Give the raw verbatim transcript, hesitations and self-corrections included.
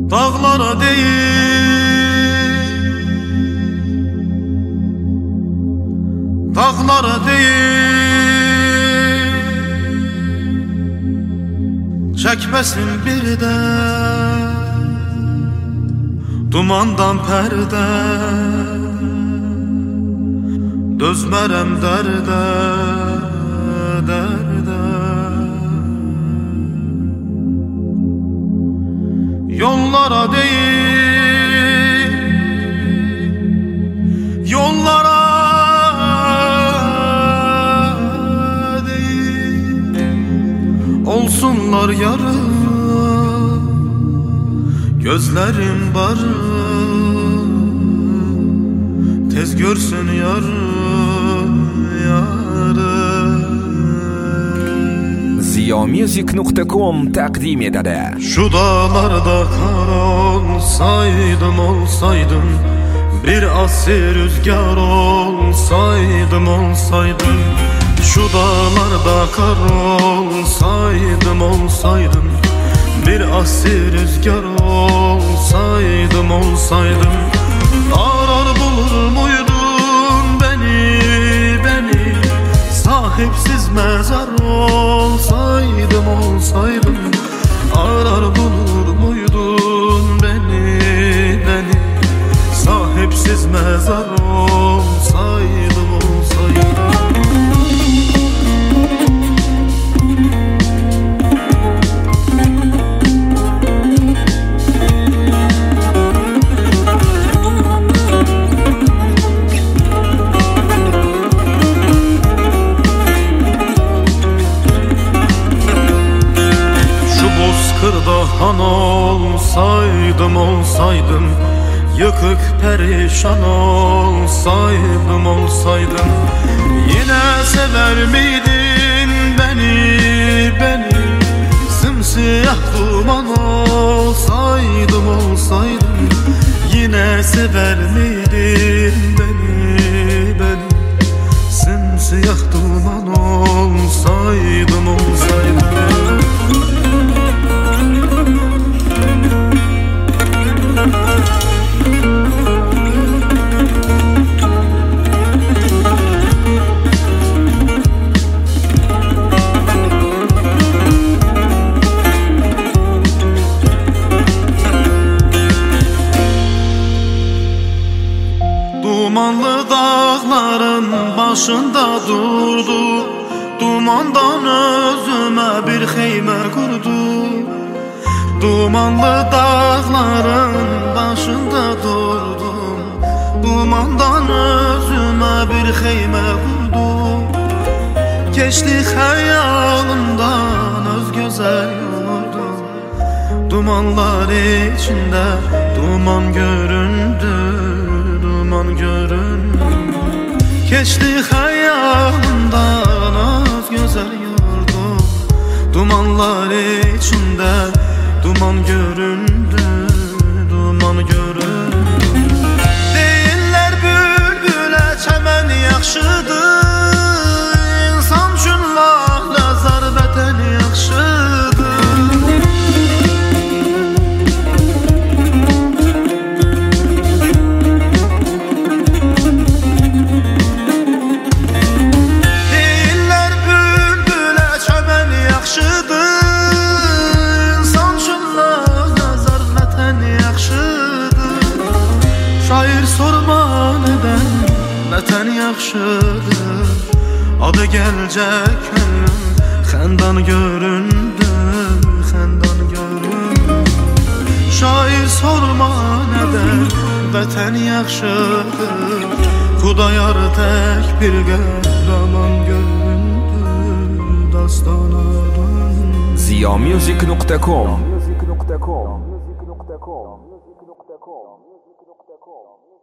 Dağlara değil, dağlara değil, çekmesin bir de dumandan perde. Dözmərəm dərdə, dərdə. Yollara değil, yollara değil, olsunlar yarı, gözlerim barı, tez görsün yarı, yarı. ziyomusic nuqta com taqdim etadi. Şu dağlarda kar olsaydım, olsaydım, bir asir rüzgar olsaydım, olsaydım. Şu dağlarda kar olsaydım, olsaydım, bir asir rüzgar olsaydım, olsaydım. Arar bulur muydun beni, beni, sahipsiz mezar olsaydım, olsaydım. Arar bulur muydun beni, beni, sahipsiz mezar olsaydım, olsaydım. Kırda han olsaydım, olsaydım, yıkık perişan olsaydım, olsaydım. Yine sever miydin beni, beni, simsiyah duman olsaydım, olsaydım. Yine sever miydin beni, beni, simsiyah duman olsaydım, olsaydım. Dumanlı dağların başında durdu, dumandan özüme bir xeymə kurdu. Dumanlı dağların başında durdum, dumandan özüme bir xeymə kurdu. Geçti xəyalımdan öz gözəl yurdum, dumanlar içinde duman göründü, duman göründü. Geçti xəyalımdan öz gözəl yurdum, dumanlar içinde duman göründü, duman göründü. Deyirlər bülbülə çəmən yaxşıdır, insan üçün lağla zar vətən yaxşıdır. Deyirlər bülbülə çəmən yaxşıdır, şair sorma neden vətən yaxşıdır. Adı gəlcək könlüm xəndan göründü, xəndan göründü. Şair sorma neden vətən yaxşıdır. Xudayar tək bir qəhrəman göründü, dastana döndü. ziyomusic nuqta com music nuqta com music nuqta com music nuqta com